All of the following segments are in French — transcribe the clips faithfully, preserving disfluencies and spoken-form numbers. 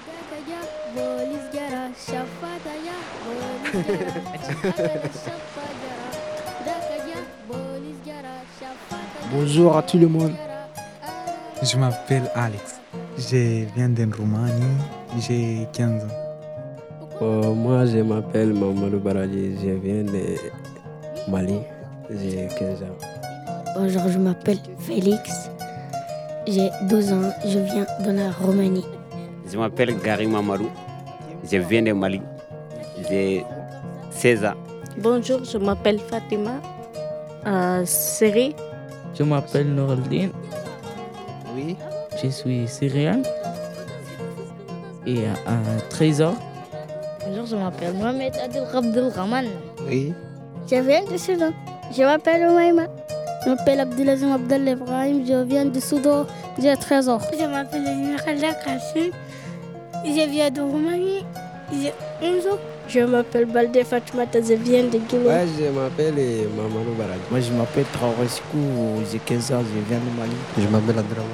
Bonjour à tout le monde. Je m'appelle Alex. Je viens de Roumanie. J'ai quinze ans. Euh, moi, je m'appelle Mamadou Baradji. Je viens de Mali. J'ai quinze ans. Bonjour, je m'appelle Félix. J'ai douze ans. Je viens de la Roumanie. Je m'appelle Gary Mamadou. Je viens de Mali. J'ai seize ans. Bonjour, je m'appelle Fatima. Euh, Syrie. Je m'appelle Nourdine. Oui. Je suis syrienne. Et à treize ans. Bonjour, je m'appelle Mohamed Adel Abdelrahman. Oui. Je viens de Soudan. Je m'appelle Oumaima. Je m'appelle Abdelazim Abdel Ibrahim. Je viens de Soudan. J'ai treize ans. Je m'appelle Khalda Kassim. Je viens de Roumanie. J'ai onze ans. Je m'appelle Balde Fatmata, je viens de Guinée. Ouais, je m'appelle Mamadou Baradji. Moi, je m'appelle Traoré Sikou, j'ai quinze ans, je viens de Mali. Je m'appelle Abdelrahman.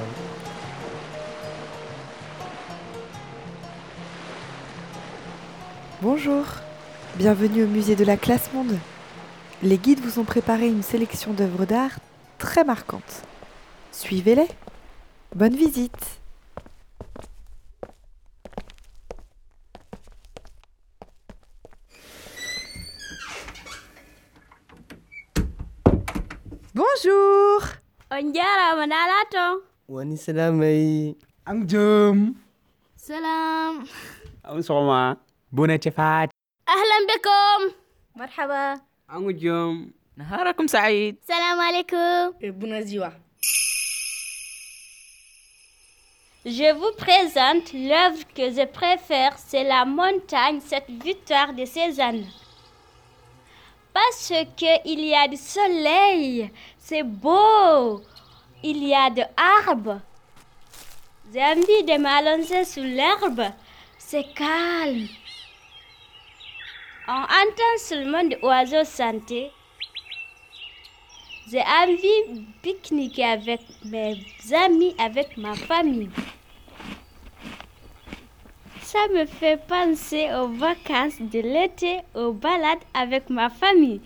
Bonjour, bienvenue au musée de la Classe Monde. Les guides vous ont préparé une sélection d'œuvres d'art très marquantes. Suivez-les. Bonne visite. Bonjour. Onjara manalato. Wani salamai. Angjum. Salam. Ansoma. Bonachefat. أهلا بكم. مرحبا. Angjum. نهاركم سعيد. Salam alaikum. Bonjour. Je vous présente l'œuvre que je préfère, c'est la montagne, cette victoire de Cézanne. Parce qu'il y a du soleil, c'est beau, il y a de arbres. J'ai envie de m'allonger sous l'herbe, c'est calme. On entend seulement des oiseaux chanter. J'ai envie de pique-niquer avec mes amis, avec ma famille. Ça me fait penser aux vacances de l'été, aux balades avec ma famille.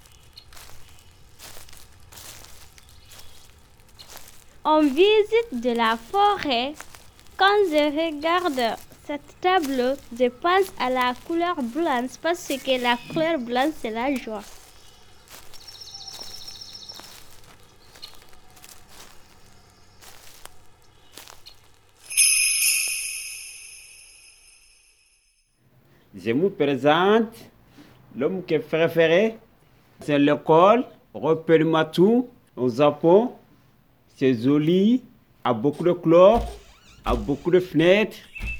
On visite de la forêt. Quand je regarde cette tableau, je pense à la couleur blanche parce que la couleur blanche, c'est la joie. Je me présente, l'homme que préféré, c'est l'école, rappelle-moi tout, au Japon, c'est joli, a beaucoup de chlore, a beaucoup de fenêtres.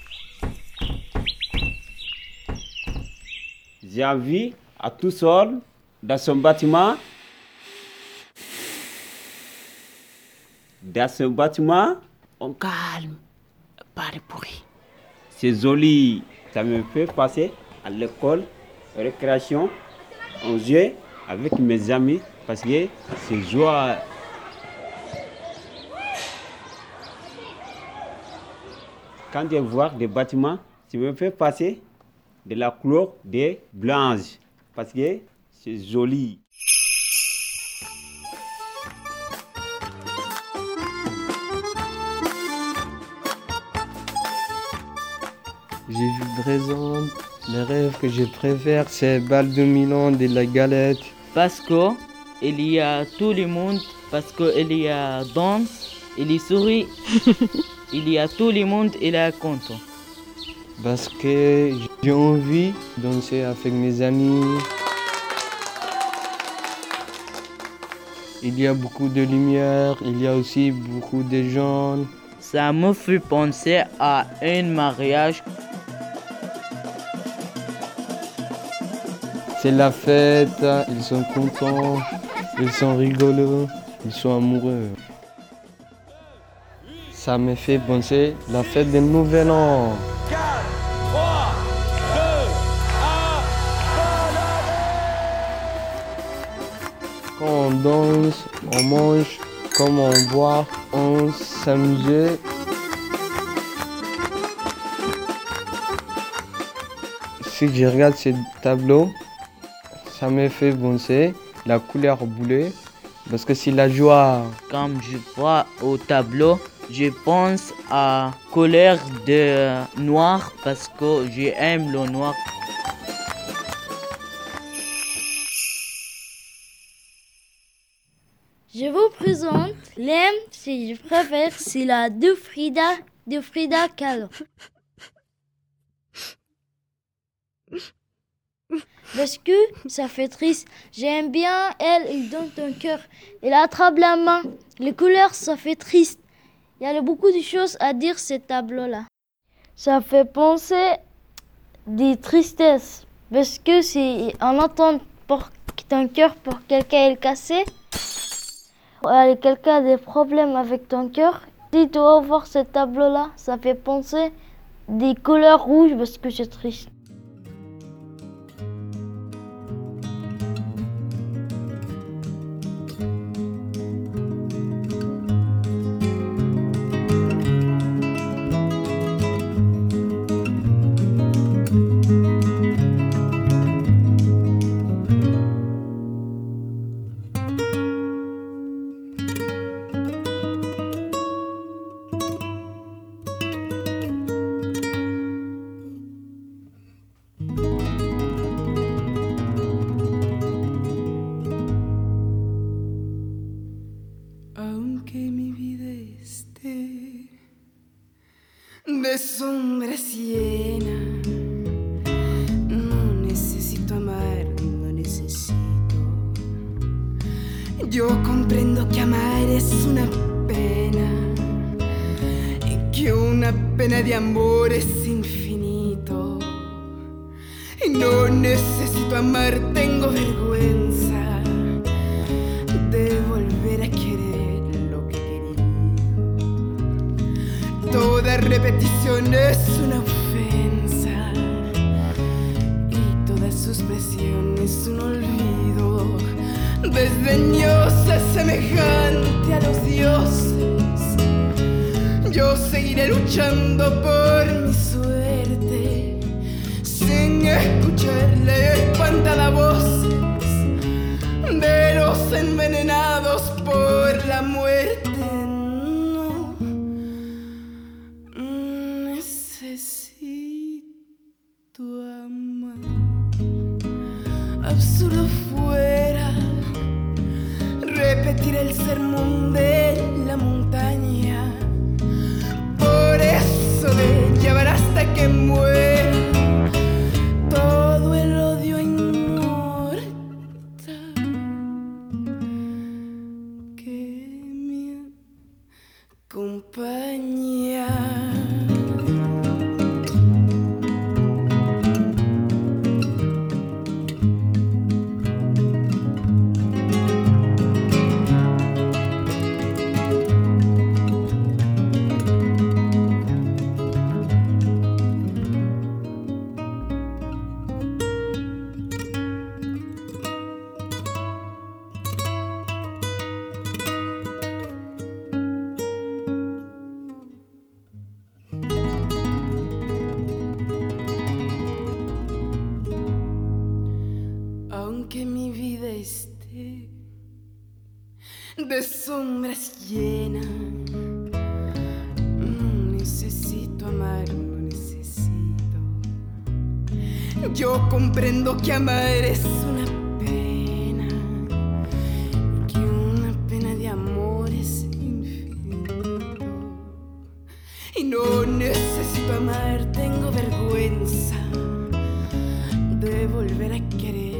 J'ai envie à tout seul, dans son bâtiment. Dans ce bâtiment, on calme, pas de bruit. C'est joli. Ça me fait passer à l'école, récréation, on joue avec mes amis parce que c'est joie. Quand je vois des bâtiments, ça me fait passer de la couleur des blanches parce que c'est joli. Je vous présente les rêves que je préfère, c'est bal de Milan, de la galette. Parce que il y a tout le monde, parce qu'il y a danse, il y sourit, il y a tout le monde, il est content. Parce que j'ai envie de danser avec mes amis. Il y a beaucoup de lumière, il y a aussi beaucoup de gens. Ça me fait penser à un mariage. C'est la fête, ils sont contents, ils sont rigolos, ils sont amoureux. Ça me fait penser à la fête du Nouvel An. quatre, trois, deux, un, Quand on danse, on mange, comme on boit, on s'amuse. Si je regarde ce tableau, ça me fait penser la couleur bleue parce que c'est la joie. Quand je vois au tableau, je pense à couleur de noir parce que j'aime le noir. Je vous présente l'hymne si je préfère, c'est la de Frida, de Frida Kahlo. Parce que ça fait triste. J'aime bien elle, il donne ton cœur. Elle attrape la main. Les couleurs, ça fait triste. Il y a beaucoup de choses à dire ce tableau-là. Ça fait penser des tristesses. Parce que si on entend pour ton cœur pour quelqu'un est cassé, quelqu'un a des problèmes avec ton cœur, si tu vas voir ce tableau-là, ça fait penser des couleurs rouges parce que c'est triste. De sombras llena, no necesito amar, no necesito. Yo comprendo que amar es una pena y que una pena de amor es infinito. Y no necesito amar, tengo vergüenza de volver a querer lo que quería. Toda repetición es una ofensa y toda suspensión es un olvido. Desdeñosa, semejante a los dioses, yo seguiré luchando por mi suerte, sin escucharle espantada voces de los envenenados por la muerte. Absurdo fuera repetir el sermón de la montaña, por eso de llevar hasta que muera todo el odio inmortal que me acompaña. Aunque mi vida esté de sombras llena, no necesito amar, no necesito. Yo comprendo que amar es una pena, que una pena de amor es infinito. Y no necesito amar, tengo vergüenza de volver a querer.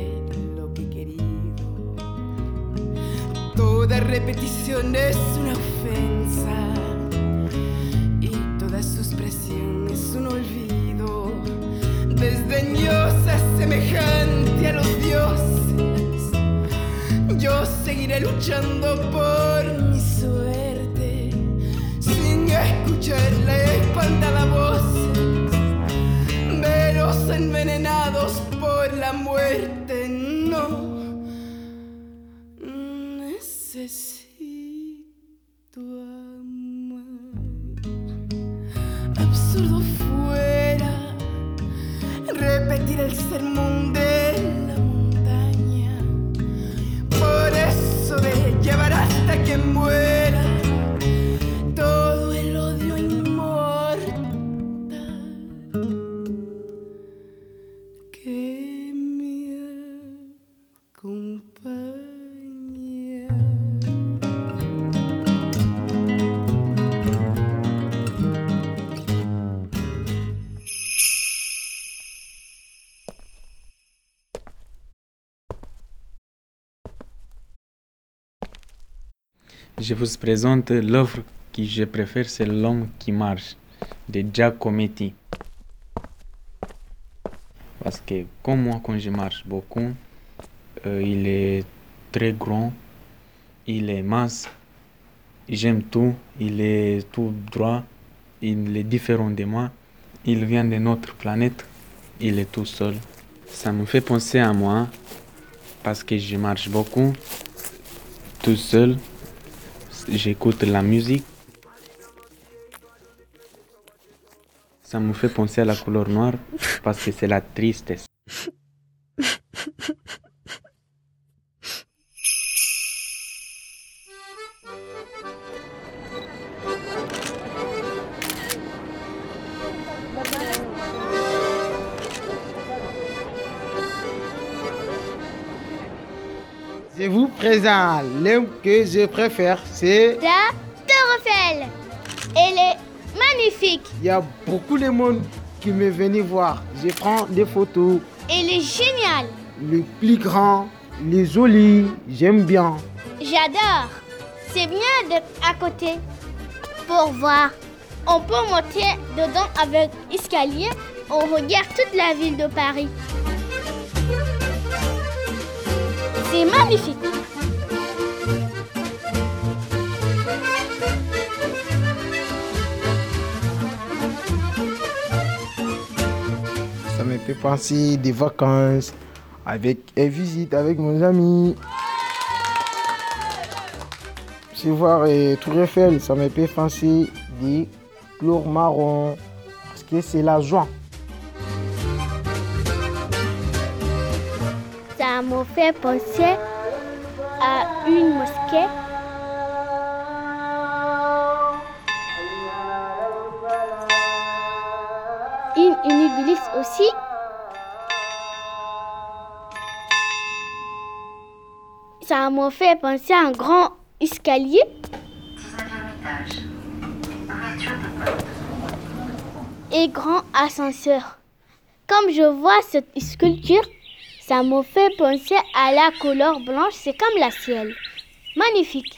Toda repetición es una ofensa y toda suspresión es un olvido. Desdeñosa, semejante a los dioses, yo seguiré luchando por mi suerte, sin escuchar la espantada voz de los envenenados por la muerte. No necesito amar. Absurdo fuera repetir el sermón de la montaña. Por eso de llevar hasta que muera todo el odio inmortal que me acompaña. Je vous présente l'œuvre que je préfère, c'est L'homme qui marche de Giacometti. Parce que comme moi, quand je marche beaucoup, euh, il est très grand, il est mince, j'aime tout, il est tout droit, il est différent de moi, il vient de notre planète, il est tout seul. Ça me fait penser à moi, parce que je marche beaucoup, tout seul. J'écoute la musique. Ça me fait penser à la couleur noire parce que c'est la tristesse. Je vous présente l'homme que je préfère, c'est la Tour Eiffel. Elle est magnifique. Il y a beaucoup de monde qui m'est venu voir. Je prends des photos. Elle est géniale. Le plus grand, les jolis, j'aime bien. J'adore. C'est bien d'être à côté pour voir. On peut monter dedans avec escalier. On regarde toute la ville de Paris. C'est magnifique. Ça me fait penser des vacances avec une visite avec mes amis. Se voir et Tour Eiffel, ça me fait penser des couleurs marron parce que c'est la joie. Ça me fait penser à une mosquée. Une, une église aussi. Ça me fait penser à un grand escalier. Et grand ascenseur. Comme je vois cette sculpture, ça me fait penser à la couleur blanche, c'est comme la ciel. Magnifique.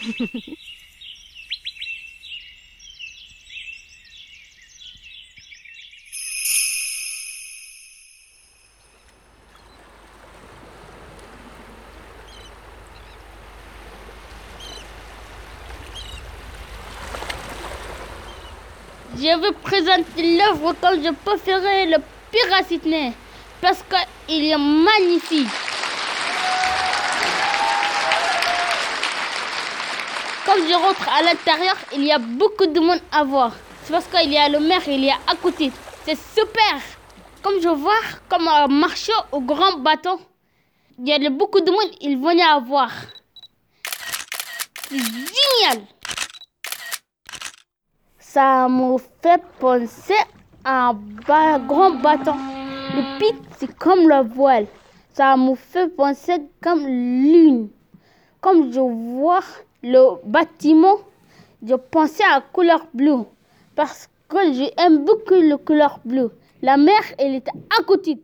Je vais présenter l'œuvre que je préférais le pire à Sydney. Parce qu'il est magnifique. Quand je rentre à l'intérieur, il y a beaucoup de monde à voir. C'est parce qu'il y a le maire, il y a à côté. C'est super. Comme je vois, comme un marché au grand bateau, il y a beaucoup de monde, ils venaient à voir. C'est génial. Ça me fait penser à un ba- grand bateau. Le pic, c'est comme la voile. Ça me fait penser comme lune. Comme je vois le bâtiment, je pensais à la couleur bleue. Parce que j'aime beaucoup la couleur bleue. La mer, elle était à côté.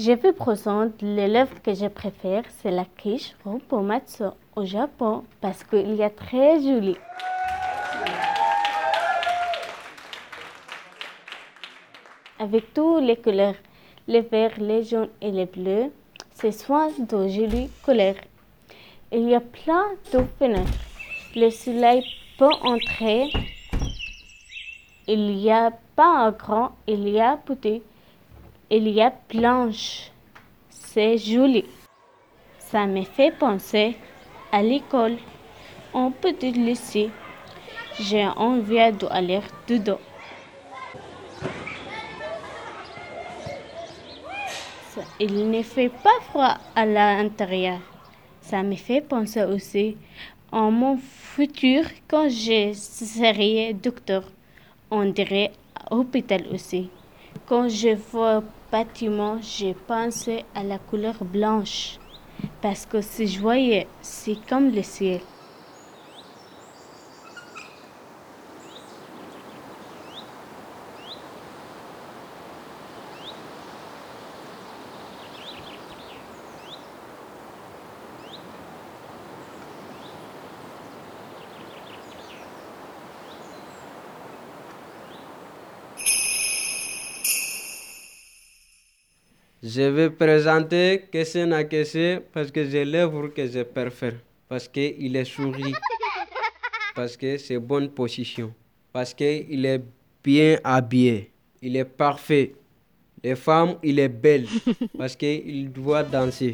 Je vous présente l'élève que je préfère, c'est la quiche Ropponmatsu au Japon parce qu'il y a très joli. Avec toutes les couleurs, les verts, les jaunes et les bleus, c'est soin de jolies couleurs. Il y a plein de fenêtres. Le soleil peut entrer. Il y a pas un grand, il y a petit. Il y a blanche. C'est joli. Ça me fait penser à l'école. En petit lycée, j'ai envie d'aller dedans. Il ne fait pas froid à l'intérieur. Ça me fait penser aussi à mon futur quand je serai docteur. On dirait à l'hôpital aussi. Quand je vois le bâtiment, je pense à la couleur blanche. Parce que c'est joyeux, c'est comme le ciel. Je vais présenter Kessé na Kessé parce que j'ai l'œuvre que je préfère. Parce qu'il est souri. Parce que c'est bonne position. Parce qu'il est bien habillé. Il est parfait. Les femmes, il est belle. Parce qu'il doit danser.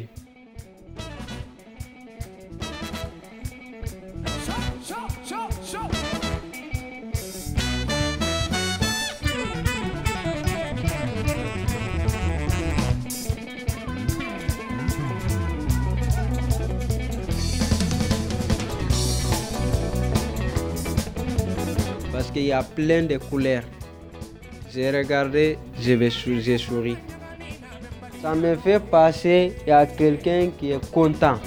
Parce qu'il y a plein de couleurs. J'ai regardé, je vais j'ai souri. Ça me fait passer à quelqu'un qui est content.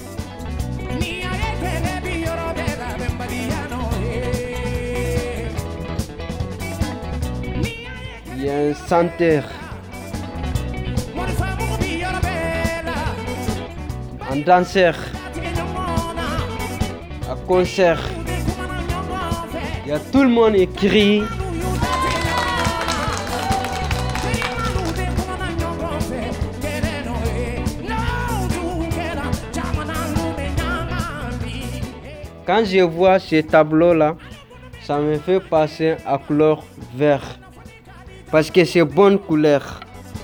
Il y a un chanteur, un danseur, un concert. Il y a tout le monde qui crie. Quand je vois ces tableaux-là, ça me fait passer à couleur vert. Parce que c'est bonne couleur.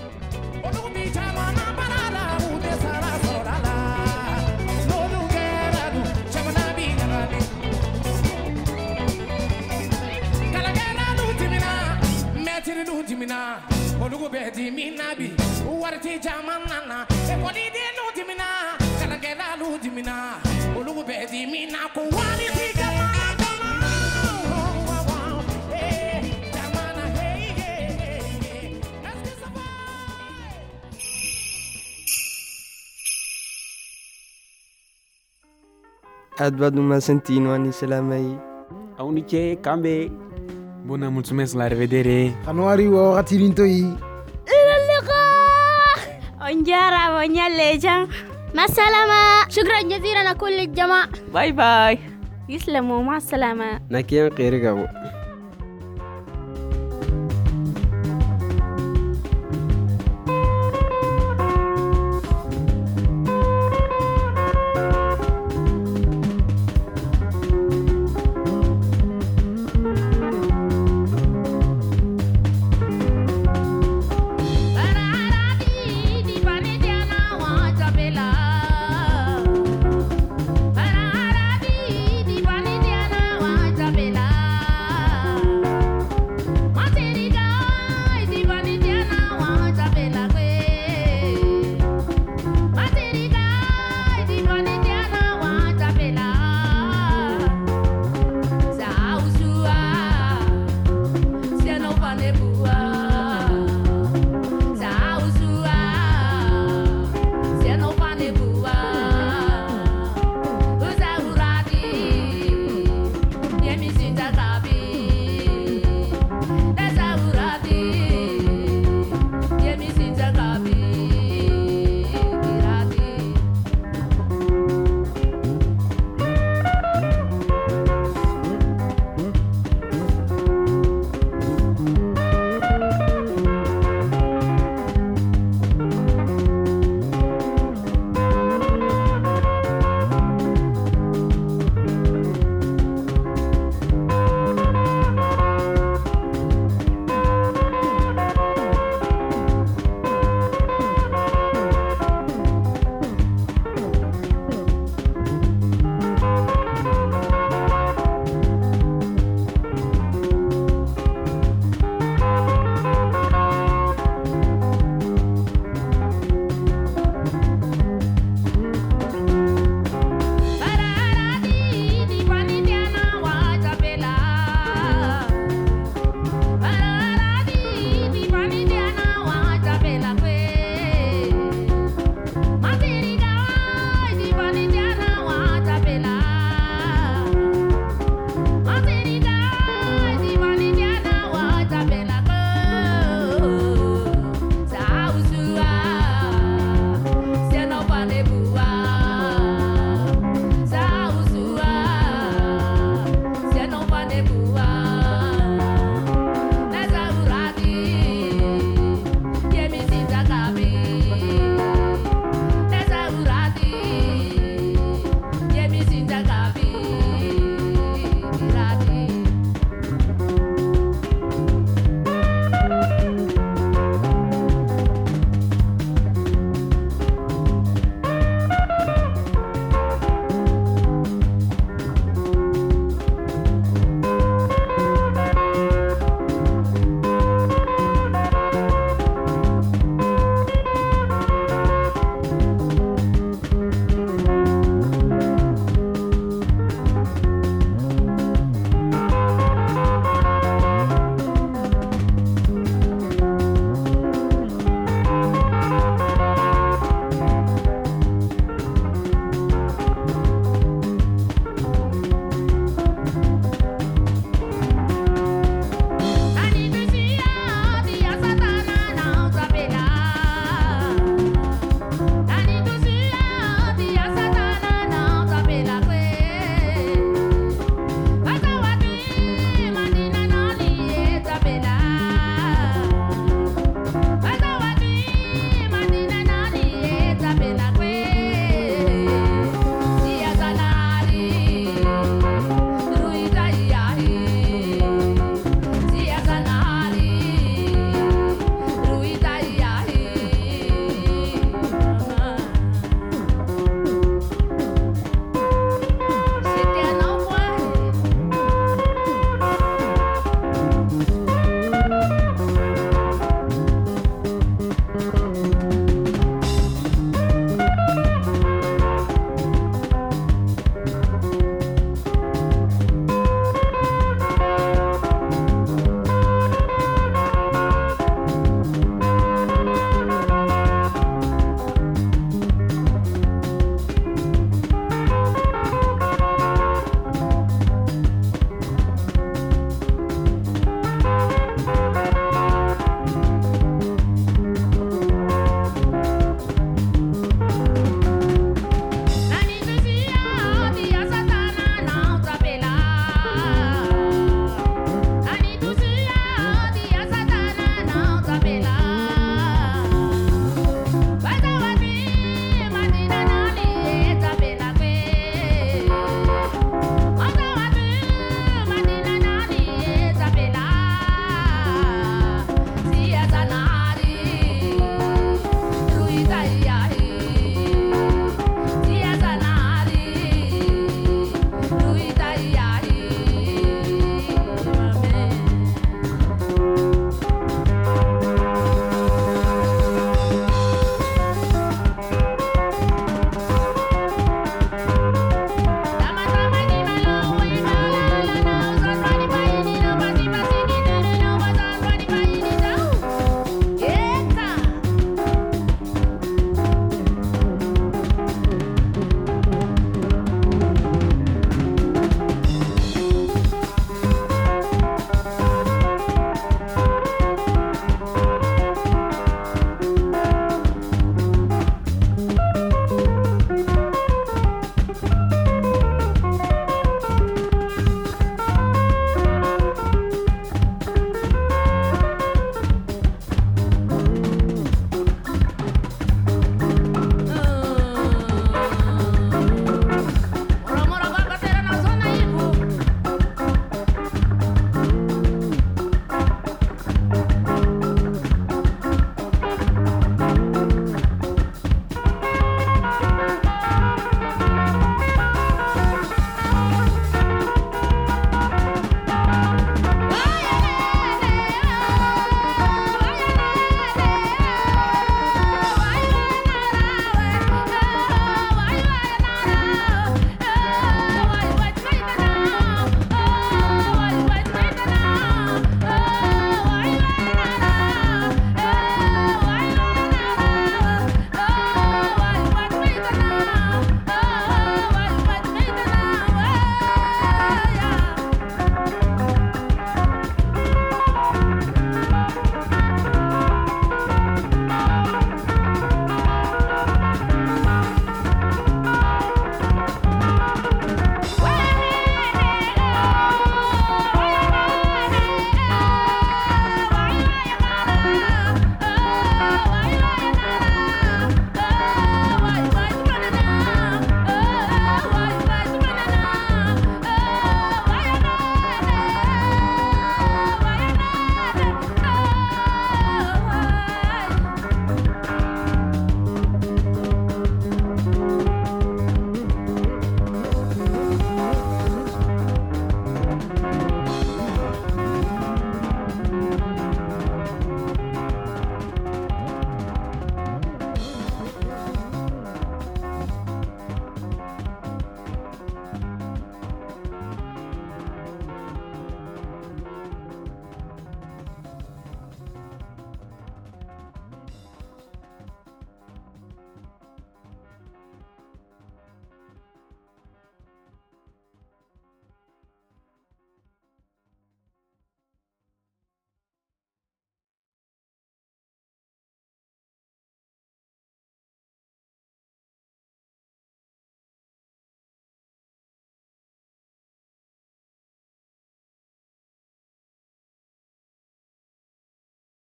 Advaduma Sentino ani selamai. Auniche kambe. Bună, mulțumesc, la revedere. Januari wa watirintoi. Ilallika. Onjara bonya leja. Masalama. Shukran jazilan a kulli jama. Bye bye. Islamu ma salama. Nakian qirigawo.